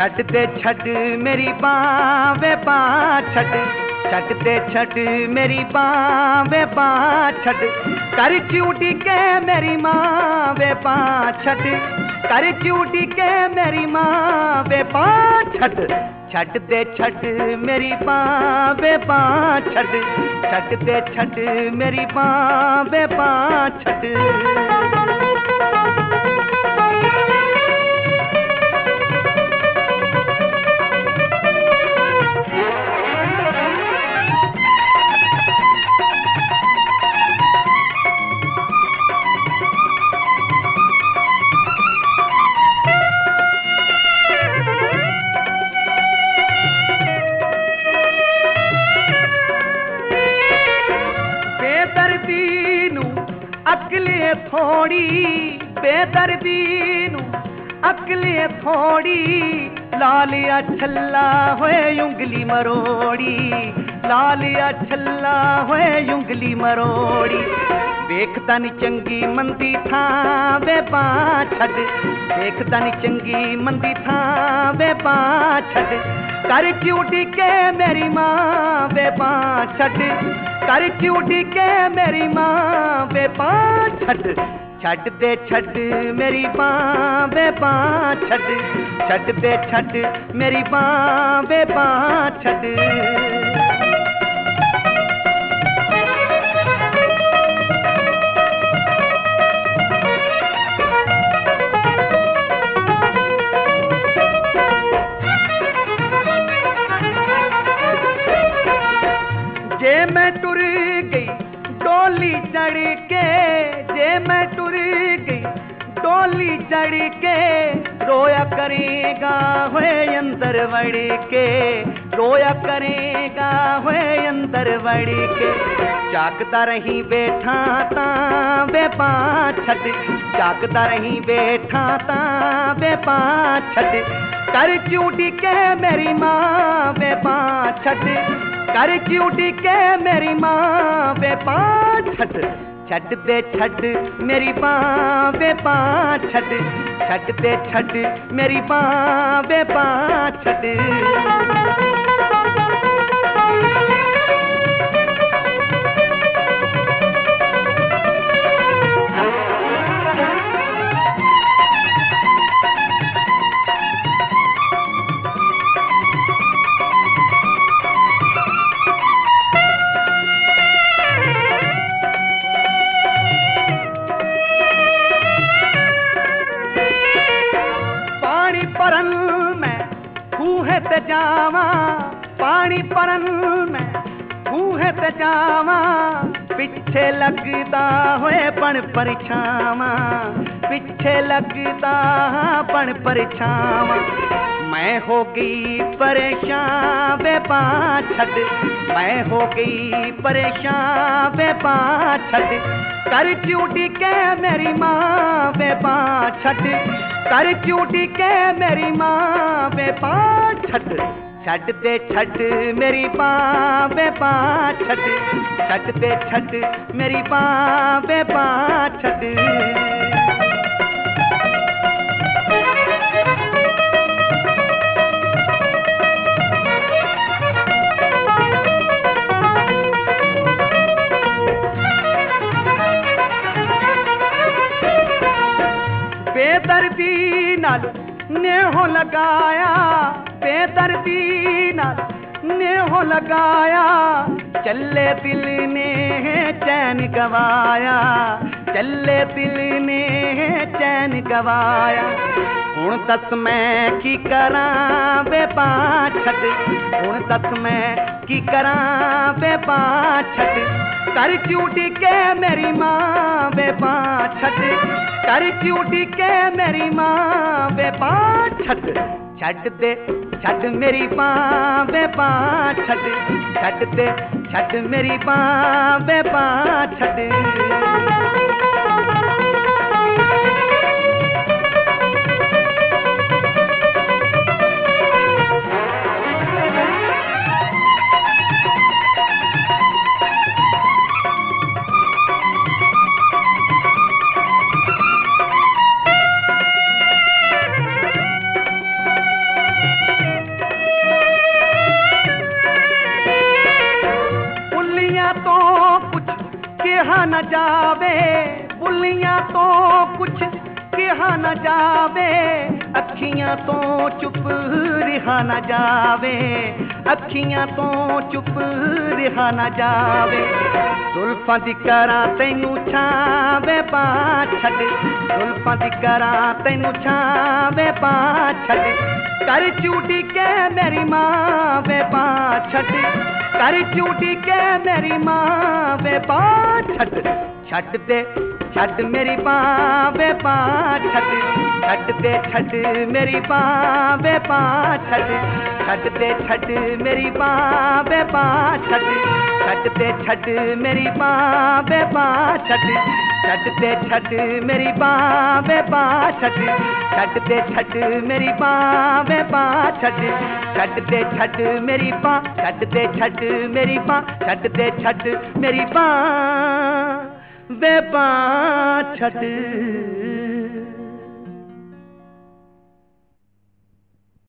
छट दे छट मेरी बाँ वे बाँ छट, छट दे छट मेरी बाँ वे बाँ छट, कर चूटी के मेरी माँ वे बाँ छट, कर चूटी के मेरी माँ वे बाँ छट, छट दे छट मेरी बाँ वे बाँ छट, छट दे छट मेरी बाँ वे बाँ छट। बेदर्दी नू अकले थोड़ी, बेदर्दी नू अकले थोड़ी, लालिया छल्ला होए उंगली मरोड़ी, लालिया छल्ला होए उंगली मरोड़ी, देखदा नी चंगी मंदी थां वे बाँ छट, देखदा नी चंगी मंदी थां वे बाँ छट, कर चूटी के मेरी माँ वे बाँ छट, कर चूटी के मेरी माँ वे बाँ छट, छट दे छट मेरी बाँ वे बाँ छट, छट दे छट मेरी बाँ वे बाँ छट। जे मैं टुर गई डोली चढ़ के, जे मैं टुर गई डोली चढ़ के, रोया करेगा हुए अंदर वड़ के, रोया करेगा हुए अंदर वड़ के, जागदा रही बैठा तां वे बाँ छट, जागदा रही बैठा तां वे बाँ छट, कर चूटी के मेरी माँ वे बाँ छट, कर चूटी के मेरी माँ वे बाँ छट, छट दे छट मेरी बाँ वे बाँ छट, छट दे छट मेरी बाँ वे बाँ छट। परन में खूहे ते जावा, पानी परन में खूहे ते जावा, पिछे लगदा होए बन परछावा, पिछे लगदा बन परछावा, मैं हो गई परेशान वे बाँ छट, मैं हो गई परेशान वे बाँ छट, कर चूटी के मेरी माँ वे बाँ छट, कर चूटी के मेरी माँ वे बाँ छट, छट दे छट मेरी बाँ वे बाँ छट, छट दे छट मेरी बाँ वे बाँ छट। बेदर्दी नाल नेहो लगाया, बेदर्दी नाल नेहो लगाया, चले दिल ने चैन गवाया, चले दिल ने चैन गवाया, हुण दस मैं की करां वे बाँ छट, हुण दस मैं की करां वे बाँ छट, कर चूटी के मेरी माँ वे बाँ छट, कर चूटी के मेरी माँ वे बाँ छट, छट दे छट मेरी बाँ वे बाँ छट, छट दे छट मेरी बाँ वे बाँ छट। जावे, बुलियां तो कुछ कहा न जावे, अखियां तो चुप रहा न जावे, अखियां तो चुप रहा न जावे। जुल्फां दी करां तैनू छावे पा छड़, जुल्फां दी करां तैनू छावे पा छड़, कर झूठी के मेरी मां वे पा छड़, कर झूठी के मेरी मां वे पा छड़। छड़ दे छड़ मेरी बां वे पा छड़, छड़ दे छड़ मेरी बां वे पा छड़, छड़ दे छड़ मेरी बां वे पा छड़, छड़ दे छड़ मेरी बां वे पा छड़, छड़ दे छड़ मेरी बां वे पा छड़, छड़ दे छड़ मेरी बां वे पा छड़, छड़ दे छड़ मेरी बां, छड़ दे छड़ मेरी बां, छड़ दे छड़ मेरी बां वे पा छड़।